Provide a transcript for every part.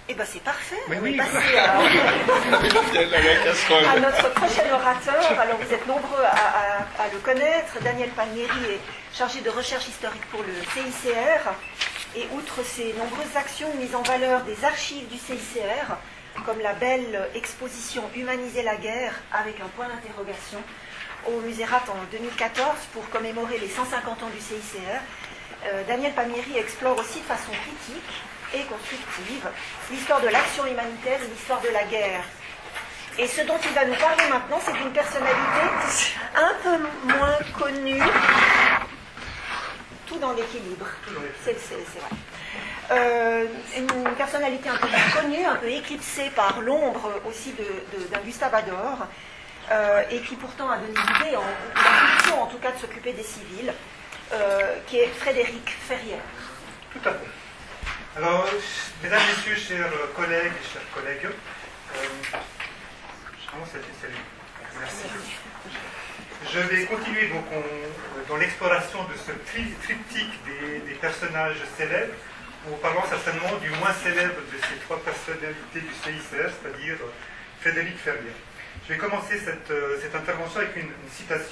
Eh bien, c'est parfait. Mais On oui, est passé à notre prochain orateur. Alors, vous êtes nombreux à le connaître. Daniel Palmieri est chargé de recherche historique pour le CICR. Et outre ses nombreuses actions mises en valeur des archives du CICR, comme la belle exposition Humaniser la guerre, avec un point d'interrogation, au Musée Rat en 2014 pour commémorer les 150 ans du CICR, Daniel Palmieri explore aussi de façon critique et constructive l'histoire de l'action humanitaire et l'histoire de la guerre. Et ce dont il va nous parler maintenant, c'est d'une personnalité un peu moins connue, tout dans l'équilibre, c'est vrai. Une personnalité un peu moins connue, un peu éclipsée par l'ombre aussi d'un Gustave Ador, et qui pourtant a donné l'idée, l'impulsion en tout cas de s'occuper des civils, qui est Frédéric Ferrière. Tout à fait. Alors, mesdames, messieurs, chers collègues et chers collègues, merci. Je vais continuer donc dans l'exploration de ce triptyque des personnages célèbres, en parlant certainement du moins célèbre de ces trois personnalités du CICR, c'est-à-dire Frédéric Ferrière. Je vais commencer cette intervention avec une citation.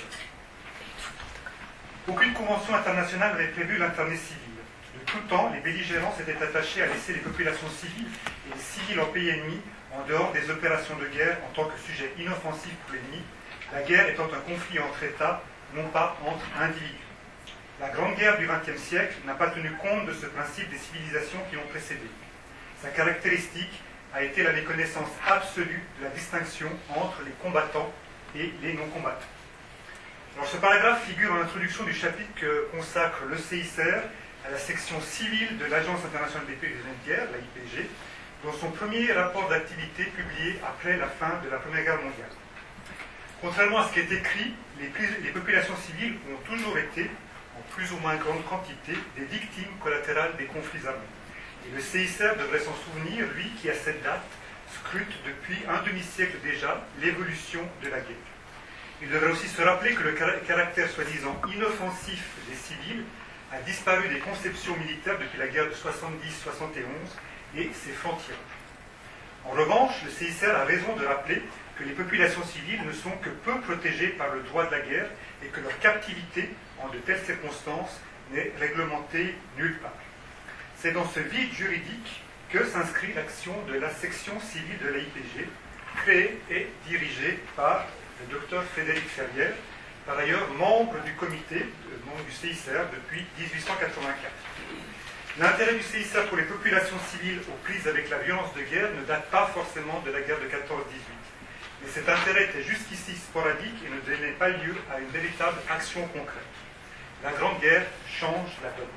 Aucune convention internationale n'avait prévu l'internet civil. De tout temps, les belligérants s'étaient attachés à laisser les populations civiles et les civils en pays ennemi en dehors des opérations de guerre en tant que sujet inoffensif pour l'ennemi, la guerre étant un conflit entre États, non pas entre individus. La Grande Guerre du XXe siècle n'a pas tenu compte de ce principe des civilisations qui l'ont précédé. Sa caractéristique a été la méconnaissance absolue de la distinction entre les combattants et les non-combattants. Alors, ce paragraphe figure en introduction du chapitre que consacre le CICR à la section civile de l'Agence internationale des paix et des guerres, la IPG, dans son premier rapport d'activité publié après la fin de la Première Guerre mondiale. Contrairement à ce qui est écrit, les populations civiles ont toujours été, en plus ou moins grande quantité, des victimes collatérales des conflits armés. Et le CICR devrait s'en souvenir, lui qui à cette date scrute depuis un demi-siècle déjà l'évolution de la guerre. Il devrait aussi se rappeler que le caractère soi-disant inoffensif des civils a disparu des conceptions militaires depuis la guerre de 70-71 et ses frontières. En revanche, le CICR a raison de rappeler que les populations civiles ne sont que peu protégées par le droit de la guerre et que leur captivité en de telles circonstances n'est réglementée nulle part. C'est dans ce vide juridique que s'inscrit l'action de la section civile de l'AIPG, créée et dirigée par le docteur Frédéric Ferrière, par ailleurs membre du comité, membre du CICR depuis 1884. L'intérêt du CICR pour les populations civiles aux prises avec la violence de guerre ne date pas forcément de la guerre de 14-18. Mais cet intérêt était jusqu'ici sporadique et ne donnait pas lieu à une véritable action concrète. La Grande Guerre change la donne.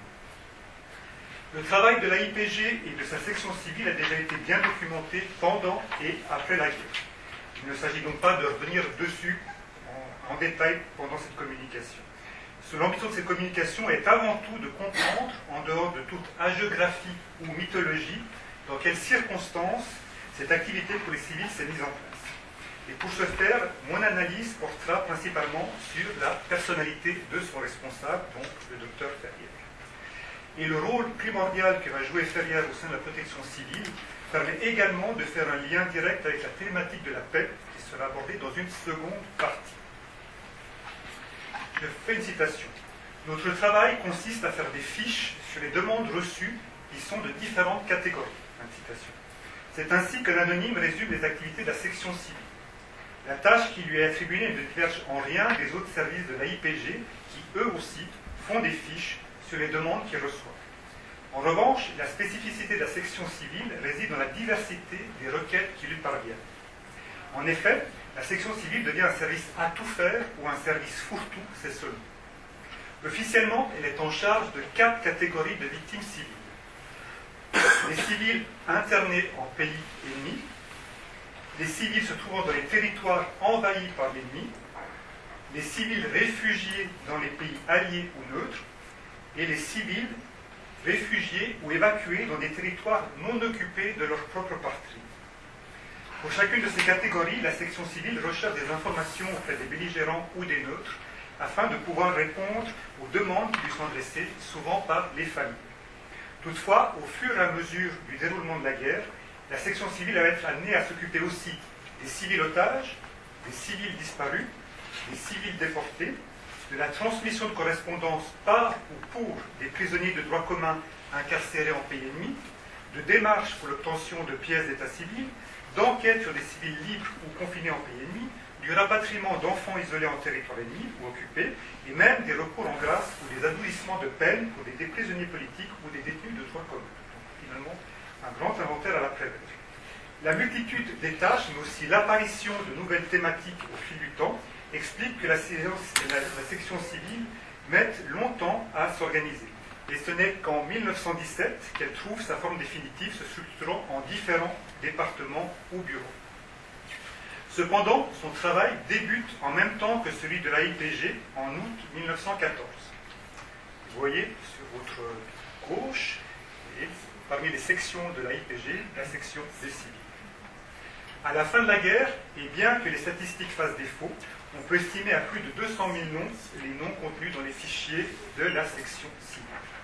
Le travail de l'AIPG et de sa section civile a déjà été bien documenté pendant et après la guerre. Il ne s'agit donc pas de revenir dessus en détail pendant cette communication. L'ambition de cette communication est avant tout de comprendre, en dehors de toute hagiographie ou mythologie, dans quelles circonstances cette activité pour les civils s'est mise en place. Et pour ce faire, mon analyse portera principalement sur la personnalité de son responsable, donc le docteur Ferrière. Et le rôle primordial que va jouer Ferrière au sein de la protection civile permet également de faire un lien direct avec la thématique de la paix, qui sera abordée dans une seconde partie. Je fais une citation. Notre travail consiste à faire des fiches sur les demandes reçues qui sont de différentes catégories. Fin de citation. C'est ainsi que l'anonyme résume les activités de la section civile. La tâche qui lui est attribuée ne diverge en rien des autres services de l'AIPG qui, eux aussi, font des fiches sur les demandes qu'ils reçoivent. En revanche, la spécificité de la section civile réside dans la diversité des requêtes qui lui parviennent. En effet, la section civile devient un service à tout faire ou un service fourre-tout, c'est selon. Officiellement, elle est en charge de 4 catégories de victimes civiles. Les civils internés en pays ennemis, les civils se trouvant dans les territoires envahis par l'ennemi, les civils réfugiés dans les pays alliés ou neutres, et les civils réfugiés ou évacués dans des territoires non occupés de leur propre patrie. Pour chacune de ces catégories, la section civile recherche des informations auprès des belligérants ou des neutres afin de pouvoir répondre aux demandes qui lui sont adressées, souvent par les familles. Toutefois, au fur et à mesure du déroulement de la guerre, la section civile va être amenée à s'occuper aussi des civils otages, des civils disparus, des civils déportés, de la transmission de correspondance par ou pour des prisonniers de droit commun incarcérés en pays ennemi, de démarches pour l'obtention de pièces d'état civil, d'enquêtes sur des civils libres ou confinés en pays ennemi, du rapatriement d'enfants isolés en territoire ennemi ou occupé, et même des recours en grâce ou des adoucissements de peine pour des prisonniers politiques ou des détenus de droit commun. Donc, finalement, un grand inventaire à la Prévert. La multitude des tâches, mais aussi l'apparition de nouvelles thématiques au fil du temps, explique que la section civile mette longtemps à s'organiser. Et ce n'est qu'en 1917 qu'elle trouve sa forme définitive, se structurant en différents départements ou bureaux. Cependant, son travail débute en même temps que celui de l'AIPG en août 1914. Vous voyez sur votre gauche, parmi les sections de l'AIPG, la section des civils. À la fin de la guerre, et bien que les statistiques fassent défaut, on peut estimer à plus de 200 000 noms les noms contenus dans les fichiers de la section civile.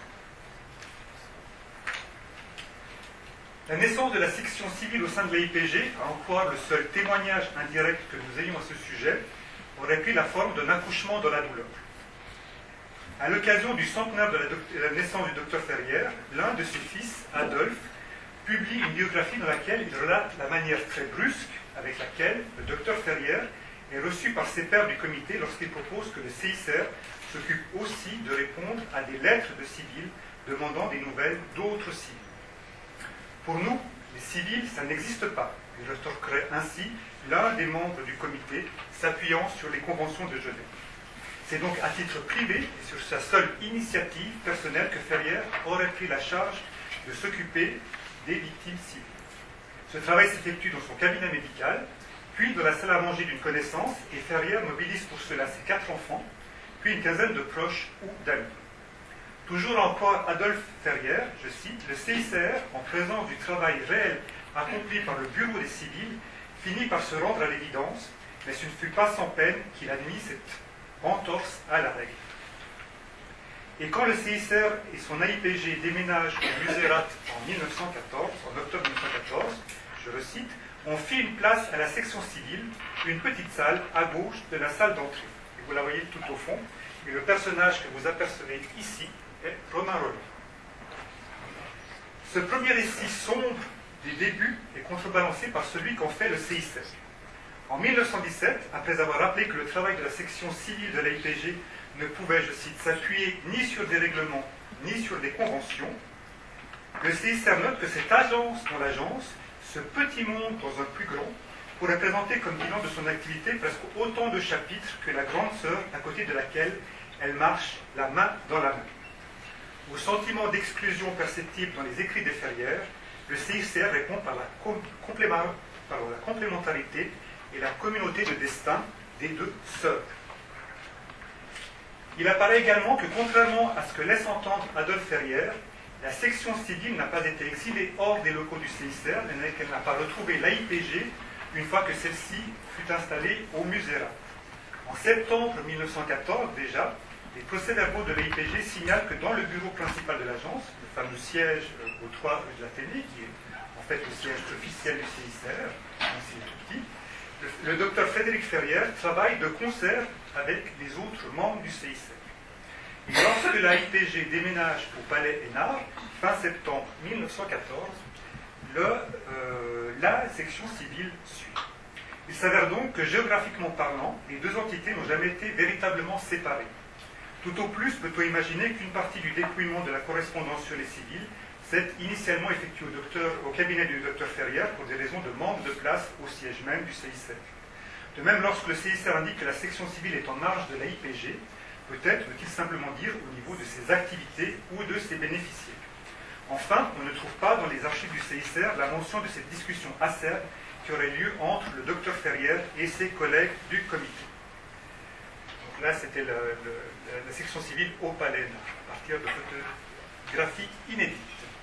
La naissance de la section civile au sein de l'AIPG, à en croire le seul témoignage indirect que nous ayons à ce sujet, aurait pris la forme d'un accouchement dans la douleur. À l'occasion du centenaire de la naissance du docteur Ferrière, l'un de ses fils, Adolphe, publie une biographie dans laquelle il relate la manière très brusque avec laquelle le docteur Ferrière est reçu par ses pairs du comité lorsqu'il propose que le CICR s'occupe aussi de répondre à des lettres de civils demandant des nouvelles d'autres civils. Pour nous, les civils, ça n'existe pas. Il rétorquerait ainsi l'un des membres du comité s'appuyant sur les conventions de Genève. C'est donc à titre privé et sur sa seule initiative personnelle que Ferrière aurait pris la charge de s'occuper des victimes civiles. Ce travail s'effectue dans son cabinet médical, puis dans la salle à manger d'une connaissance, et Ferrière mobilise pour cela ses 4 enfants, puis une quinzaine de proches ou d'amis. Toujours encore Adolphe Ferrière, je cite, « Le CICR, en présence du travail réel accompli par le Bureau des civils, finit par se rendre à l'évidence, mais ce ne fut pas sans peine qu'il admit cette entorse à la règle. » Et quand le CICR et son AIPG déménagent au Musérat en 1914, en octobre 1914, je le cite, « On fit une place à la section civile, une petite salle à gauche de la salle d'entrée. » Et vous la voyez tout au fond. Et le personnage que vous apercevez ici est Romain Rolland. Ce premier récit sombre des débuts est contrebalancé par celui qu'en fait le CICR. En 1917, après avoir rappelé que le travail de la section civile de l'AIPG ne pouvait, je cite, s'appuyer ni sur des règlements, ni sur des conventions, le CICR note que cette agence dans l'agence, ce petit monde dans un plus grand, pourrait présenter comme bilan de son activité presque autant de chapitres que la grande sœur à côté de laquelle elle marche la main dans la main. Au sentiment d'exclusion perceptible dans les écrits des Ferrières, le CICR répond par la complémentarité et la communauté de destin des 2 sœurs. Il apparaît également que, contrairement à ce que laisse entendre Adolphe Ferrière, la section civile n'a pas été exilée hors des locaux du CICR, mais qu'elle n'a pas retrouvé l'AIPG une fois que celle-ci fut installée au Musérat. En septembre 1914, déjà, les procès-verbaux de l'AIPG signalent que dans le bureau principal de l'agence, le fameux siège au 3 rue de l'Athénée, qui est en fait le siège officiel du CICR, c'est tout petit, le docteur Frédéric Ferrière travaille de concert avec les autres membres du CICR. Et lorsque l'AIPG déménage au Palais Hénard, fin septembre 1914, la section civile suit. Il s'avère donc que, géographiquement parlant, les 2 entités n'ont jamais été véritablement séparées. Tout au plus peut-on imaginer qu'une partie du dépouillement de la correspondance sur les civils s'est initialement effectuée au cabinet du docteur Ferrière pour des raisons de manque de place au siège même du CICR. De même, lorsque le CICR indique que la section civile est en marge de l'AIPG, peut-être veut-il simplement dire au niveau de ses activités ou de ses bénéficiaires. Enfin, on ne trouve pas dans les archives du CICR la mention de cette discussion acerbe qui aurait lieu entre le docteur Ferrière et ses collègues du comité. Donc là, c'était la section civile au Palais, à partir de photographies inédites.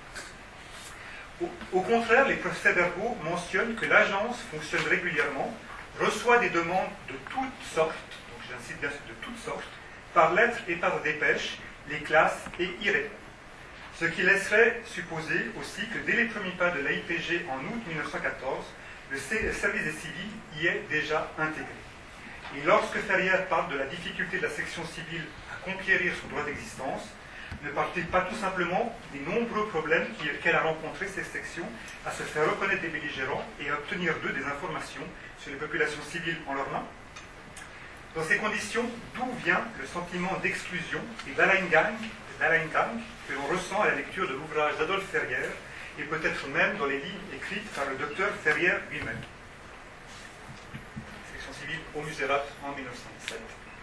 Au contraire, les procès-verbaux mentionnent que l'agence fonctionne régulièrement, reçoit des demandes de toutes sortes, donc j'insiste bien sur de toutes sortes, par lettre et par dépêche, les classe et y répond. Ce qui laisserait supposer aussi que dès les premiers pas de l'AIPG en août 1914, le service des civils y est déjà intégré. Et lorsque Ferrière parle de la difficulté de la section civile à conquérir son droit d'existence, ne parle-t-il pas tout simplement des nombreux problèmes qu'elle a rencontrés, cette section, à se faire reconnaître des belligérants et à obtenir d'eux des informations sur les populations civiles en leurs mains? Dans ces conditions, d'où vient le sentiment d'exclusion et d'Alleingang que l'on ressent à la lecture de l'ouvrage d'Adolphe Ferrière et peut-être même dans les lignes écrites par le docteur Ferrière lui-même? Section civile au Musérat en 1917.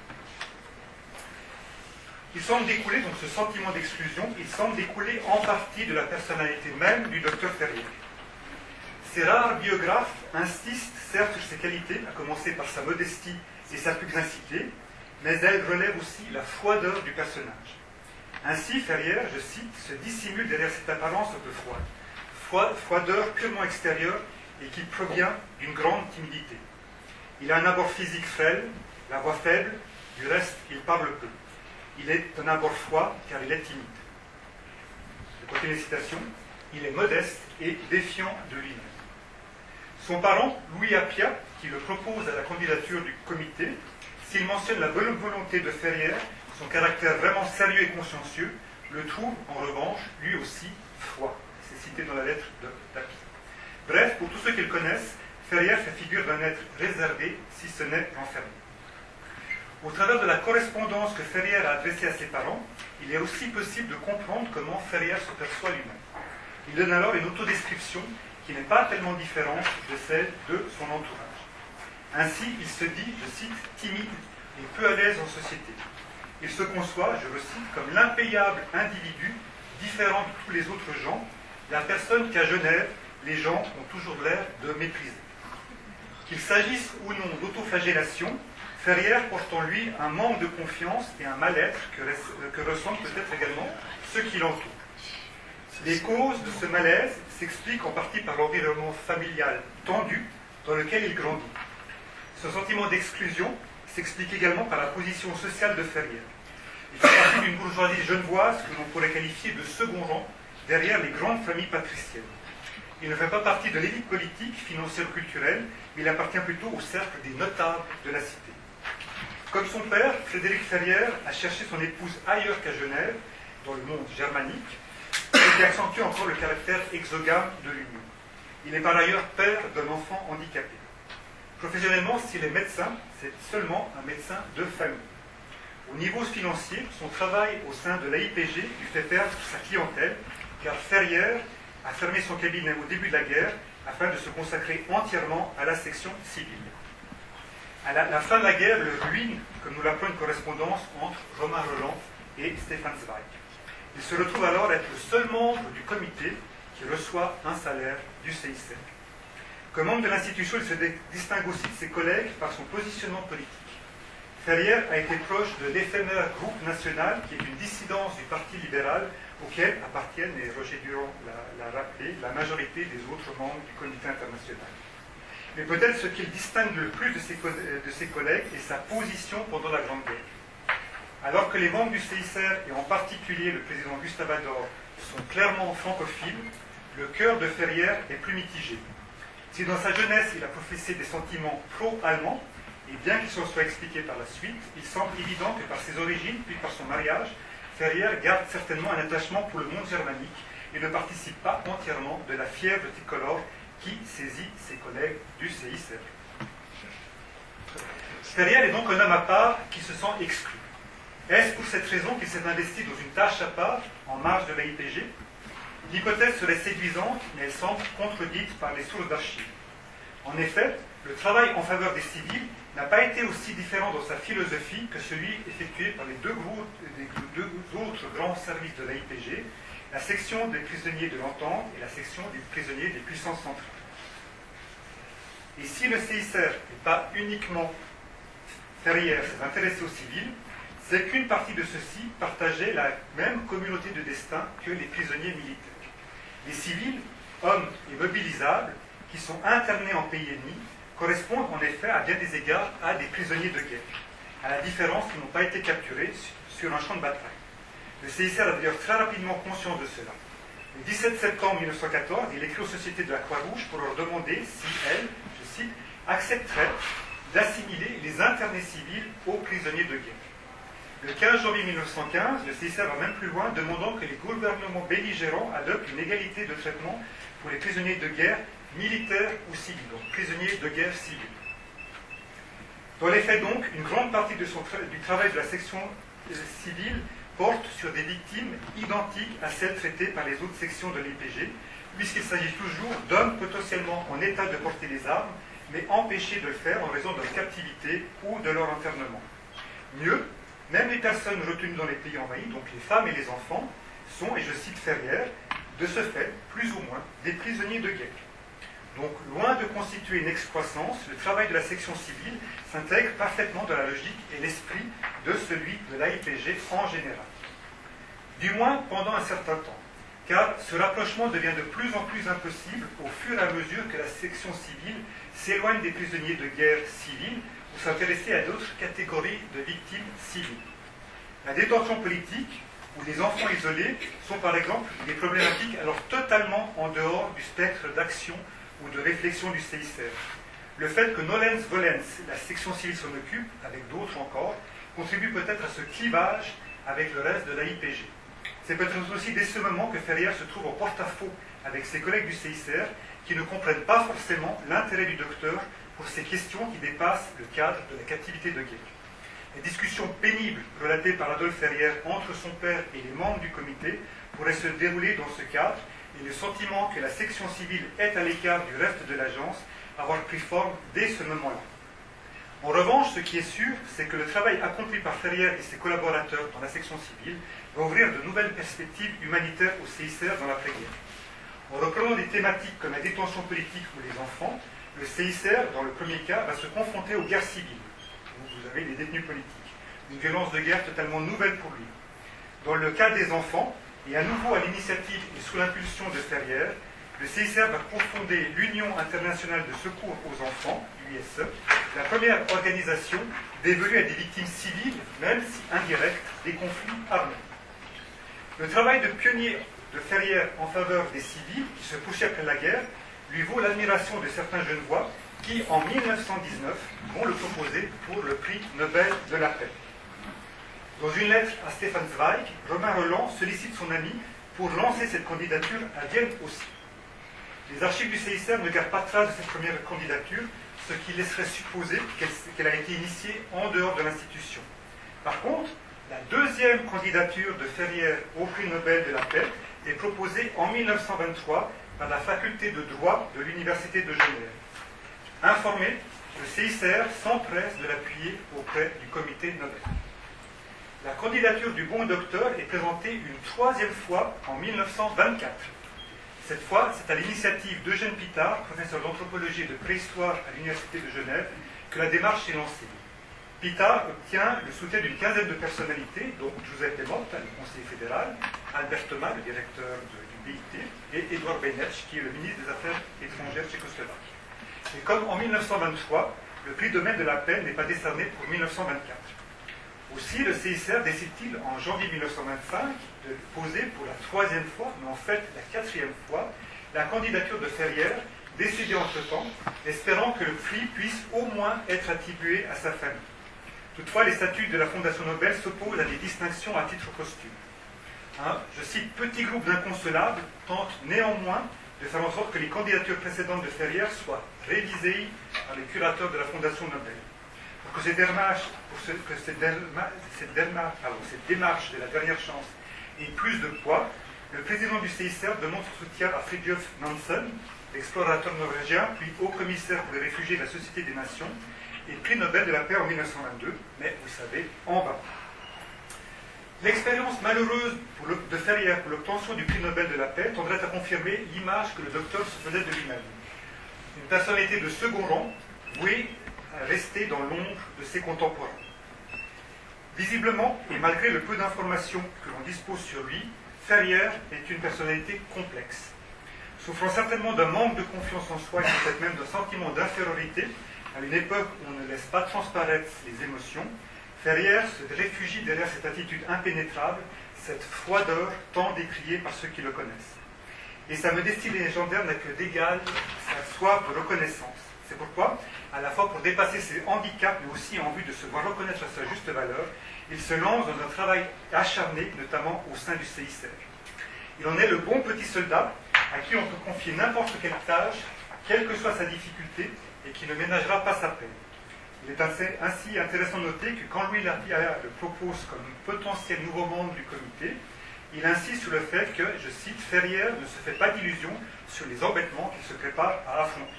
Il semble découler, donc ce sentiment d'exclusion, il semble découler en partie de la personnalité même du docteur Ferrière. Ces rares biographes insistent certes sur ses qualités, à commencer par sa modestie et sa pugnacité, mais elles relèvent aussi la froideur du personnage. Ainsi, Ferrière, je cite, se dissimule derrière cette apparence un peu froide, froideur purement extérieure et qui provient d'une grande timidité. Il a un abord physique frêle, la voix faible, du reste, il parle peu. Il est un abord froid car il est timide. Je continue les citations. Il est modeste et défiant de lui-même. Son parent, Louis Appia, qui le propose à la candidature du comité, s'il mentionne la bonne volonté de Ferrière, son caractère vraiment sérieux et consciencieux, le trouve en revanche lui aussi froid. C'est cité dans la lettre d'Appia. Bref, pour tous ceux qui le connaissent, Ferrière fait figure d'un être réservé, si ce n'est renfermé. Au travers de la correspondance que Ferrière a adressée à ses parents, il est aussi possible de comprendre comment Ferrière se perçoit lui-même. Il donne alors une autodescription qui n'est pas tellement différente de celle de son entourage. Ainsi, il se dit, je cite, timide et peu à l'aise en société. Il se conçoit, je le cite, comme l'impayable individu, différent de tous les autres gens, la personne qu'à Genève, les gens ont toujours l'air de mépriser. Qu'il s'agisse ou non d'autoflagellation, Ferrière porte en lui un manque de confiance et un mal-être que ressentent peut-être également ceux qui l'entourent. Les causes de ce malaise s'expliquent en partie par l'environnement familial tendu dans lequel il grandit. Ce sentiment d'exclusion s'explique également par la position sociale de Ferrière. Il fait partie d'une bourgeoisie genevoise que l'on pourrait qualifier de second rang derrière les grandes familles patriciennes. Il ne fait pas partie de l'élite politique, financière ou culturelle, mais il appartient plutôt au cercle des notables de la cité. Comme son père, Frédéric Ferrière a cherché son épouse ailleurs qu'à Genève, dans le monde germanique, ce qui accentue encore le caractère exogame de l'union. Il est par ailleurs père d'un enfant handicapé. Professionnellement, s'il est médecin, c'est seulement un médecin de famille. Au niveau financier, son travail au sein de l'AIPG lui fait perdre sa clientèle, car Ferrière a fermé son cabinet au début de la guerre afin de se consacrer entièrement à la section civile. À la fin de la guerre, le ruine, comme nous l'apprend une correspondance entre Romain Roland et Stefan Zweig. Il se retrouve alors à être le seul membre du comité qui reçoit un salaire du CICR. Comme membre de l'institution, il se distingue aussi de ses collègues par son positionnement politique. Ferrière a été proche de l'éphémère groupe national, qui est une dissidence du Parti libéral, auquel appartiennent, et Roger Durand l'a rappelé, la majorité des autres membres du comité international. Mais peut-être ce qu'il distingue le plus de ses collègues est sa position pendant la Grande Guerre. Alors que les membres du CICR, et en particulier le président Gustave Ador, sont clairement francophiles, le cœur de Ferrière est plus mitigé. Si dans sa jeunesse il a professé des sentiments pro-allemands, et bien qu'il s'en soit expliqué par la suite, il semble évident que par ses origines, puis par son mariage, Ferrière garde certainement un attachement pour le monde germanique et ne participe pas entièrement de la fièvre tricolore qui saisit ses collègues du CICR. Ferrière est donc un homme à part qui se sent exclu. Est-ce pour cette raison qu'il s'est investi dans une tâche à part, en marge de l'AIPG? L'hypothèse serait séduisante, mais elle semble contredite par les sources d'archives. En effet, le travail en faveur des civils n'a pas été aussi différent dans sa philosophie que celui effectué par les deux autres grands services de l'AIPG, la section des prisonniers de l'Entente et la section des prisonniers des puissances centrales. Et si le CICR n'est pas uniquement Ferrière s'est intéressé aux civils, c'est qu'une partie de ceux-ci partageait la même communauté de destin que les prisonniers militaires. Les civils, hommes et mobilisables, qui sont internés en pays ennemi, correspondent en effet à bien des égards à des prisonniers de guerre, à la différence qu'ils n'ont pas été capturés sur un champ de bataille. Le CICR a d'ailleurs très rapidement conscience de cela. Le 17 septembre 1914, il écrit aux sociétés de la Croix-Rouge pour leur demander si elles, je cite, accepteraient d'assimiler les internés civils aux prisonniers de guerre. Le 15 janvier 1915, le CICR va même plus loin, demandant que les gouvernements belligérants adoptent une égalité de traitement pour les prisonniers de guerre militaires ou civils, donc prisonniers de guerre civils. Dans les faits donc, une grande partie du travail de la section civile porte sur des victimes identiques à celles traitées par les autres sections de l'IPG, puisqu'il s'agit toujours d'hommes potentiellement en état de porter les armes, mais empêchés de le faire en raison de leur captivité ou de leur internement. Mieux, même les personnes retenues dans les pays envahis, donc les femmes et les enfants, sont, et je cite Ferrière, de ce fait, plus ou moins, des prisonniers de guerre. Donc, loin de constituer une excroissance, le travail de la section civile s'intègre parfaitement dans la logique et l'esprit de celui de l'AIPG en général. Du moins pendant un certain temps, car ce rapprochement devient de plus en plus impossible au fur et à mesure que la section civile s'éloigne des prisonniers de guerre civils pour s'intéresser à d'autres catégories de victimes civiles. La détention politique ou les enfants isolés sont par exemple des problématiques alors totalement en dehors du spectre d'action ou de réflexion du CICR. Le fait que Nolens Volens, la section civile s'en occupe, avec d'autres encore, contribue peut-être à ce clivage avec le reste de l'AIPG. C'est peut-être aussi dès ce moment que Ferrière se trouve en porte-à-faux avec ses collègues du CICR qui ne comprennent pas forcément l'intérêt du docteur pour ces questions qui dépassent le cadre de la captivité de guerre. Les discussions pénibles relatées par Adolphe Ferrière entre son père et les membres du comité pourraient se dérouler dans ce cadre et le sentiment que la section civile est à l'écart du reste de l'agence avoir pris forme dès ce moment-là. En revanche, ce qui est sûr, c'est que le travail accompli par Ferrière et ses collaborateurs dans la section civile va ouvrir de nouvelles perspectives humanitaires au CICR dans l'après-guerre. En reprenant des thématiques comme la détention politique ou les enfants, le CICR, dans le premier cas, va se confronter aux guerres civiles, où vous avez les détenus politiques, une violence de guerre totalement nouvelle pour lui. Dans le cas des enfants, et à nouveau à l'initiative et sous l'impulsion de Ferrière, le CICR va cofonder l'Union internationale de secours aux enfants, l'UISE, la première organisation dévolue à des victimes civiles, même si indirectes, des conflits armés. Le travail de pionnier de Ferrière en faveur des civils, qui se poursuit après la guerre, lui vaut l'admiration de certains Genevois qui, en 1919, vont le proposer pour le prix Nobel de la paix. Dans une lettre à Stefan Zweig, Romain Roland sollicite son ami pour lancer cette candidature à Vienne aussi. Les archives du CICR ne gardent pas trace de cette première candidature, ce qui laisserait supposer qu'elle a été initiée en dehors de l'institution. Par contre, la deuxième candidature de Ferrière au prix Nobel de la paix est proposée en 1923 par la faculté de droit de l'Université de Genève. Informé, le CICR s'empresse de l'appuyer auprès du comité Nobel. La candidature du bon docteur est présentée une troisième fois en 1924. Cette fois, c'est à l'initiative d'Eugène Pitard, professeur d'anthropologie et de préhistoire à l'Université de Genève, que la démarche est lancée. Pitard obtient le soutien d'une quinzaine de personnalités, dont Giuseppe Motta, le conseiller fédéral, Albert Thomas, le directeur du BIT, et Edouard Benetch, qui est le ministre des Affaires étrangères tchécoslovaque. Et comme en 1923, le prix Domaine de la paix n'est pas décerné pour 1924. Aussi, le CICR décide-t-il en janvier 1925 de poser pour la troisième fois, mais en fait la quatrième fois, la candidature de Ferrière, décédée entre-temps, espérant que le prix puisse au moins être attribué à sa famille. Toutefois, les statuts de la Fondation Nobel s'opposent à des distinctions à titre posthume. Je cite, petit groupe d'inconsolables tente néanmoins de faire en sorte que les candidatures précédentes de Ferrière soient révisées par les curateurs de la Fondation Nobel. Pour que cette démarche de la dernière chance ait plus de poids, le président du CICR demande son soutien à Fridtjof Nansen, l'explorateur norvégien, puis haut-commissaire pour les réfugiés de la Société des Nations, et prix Nobel de la paix en 1922, mais vous savez, en bas. L'expérience malheureuse de Ferrière pour l'obtention du prix Nobel de la paix tendrait à confirmer l'image que le docteur se faisait de lui-même. Une personnalité de second rang, vouée à rester dans l'ombre de ses contemporains. Visiblement, et malgré le peu d'informations que l'on dispose sur lui, Ferrière est une personnalité complexe. Souffrant certainement d'un manque de confiance en soi et peut-être même d'un sentiment d'infériorité, à une époque où on ne laisse pas transparaître les émotions, Ferrière se réfugie derrière cette attitude impénétrable, cette froideur tant décriée par ceux qui le connaissent. Et sa modestie légendaire n'a que d'égal sa soif de reconnaissance. C'est pourquoi, à la fois pour dépasser ses handicaps, mais aussi en vue de se voir reconnaître à sa juste valeur, il se lance dans un travail acharné, notamment au sein du CICR. Il en est le bon petit soldat à qui on peut confier n'importe quelle tâche, quelle que soit sa difficulté, et qui ne ménagera pas sa peine. Il est ainsi intéressant de noter que quand Louis Lapierre le propose comme potentiel nouveau membre du comité, il insiste sur le fait que, je cite, Ferrière ne se fait pas d'illusions sur les embêtements qu'il se prépare à affronter.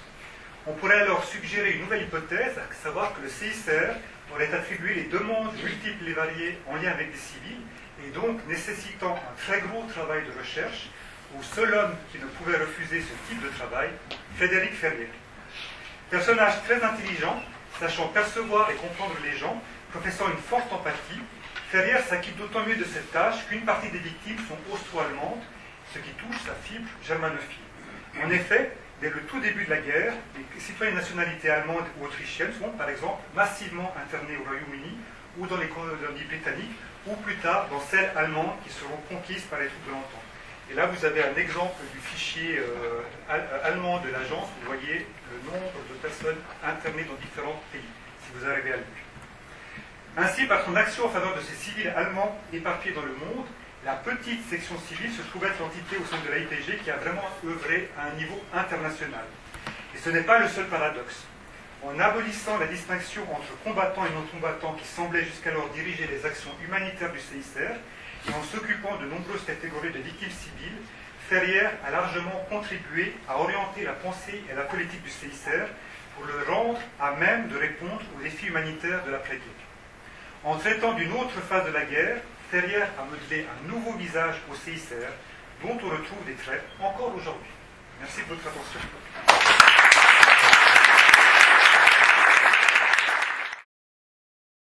On pourrait alors suggérer une nouvelle hypothèse, à savoir que le CICR aurait attribué les demandes multiples et variées en lien avec des civils, et donc nécessitant un très gros travail de recherche, au seul homme qui ne pouvait refuser ce type de travail, Frédéric Ferrière. Personnage très intelligent, sachant percevoir et comprendre les gens, professant une forte empathie, Ferrière s'acquitte d'autant mieux de cette tâche qu'une partie des victimes sont austro-allemandes, ce qui touche sa fibre germanophile. En effet, dès le tout début de la guerre, les citoyens de nationalité allemande ou autrichienne sont, par exemple, massivement internés au Royaume-Uni ou dans les colonies britanniques, ou plus tard dans celles allemandes qui seront conquises par les troupes de l'entente. Et là, vous avez un exemple du fichier allemand de l'agence. Vous voyez le nombre de personnes internées dans différents pays, si vous arrivez à le lire. Ainsi, par son action en faveur de ces civils allemands éparpillés dans le monde, la petite section civile se trouve être l'entité au sein de l'AIPG qui a vraiment œuvré à un niveau international. Et ce n'est pas le seul paradoxe. En abolissant la distinction entre combattants et non-combattants qui semblait jusqu'alors diriger les actions humanitaires du CICR, et en s'occupant de nombreuses catégories de victimes civiles, Ferrière a largement contribué à orienter la pensée et la politique du CICR pour le rendre à même de répondre aux défis humanitaires de l'après-guerre. En traitant d'une autre phase de la guerre, Ferrière a modelé un nouveau visage au CICR dont on retrouve des traits encore aujourd'hui. Merci de votre attention.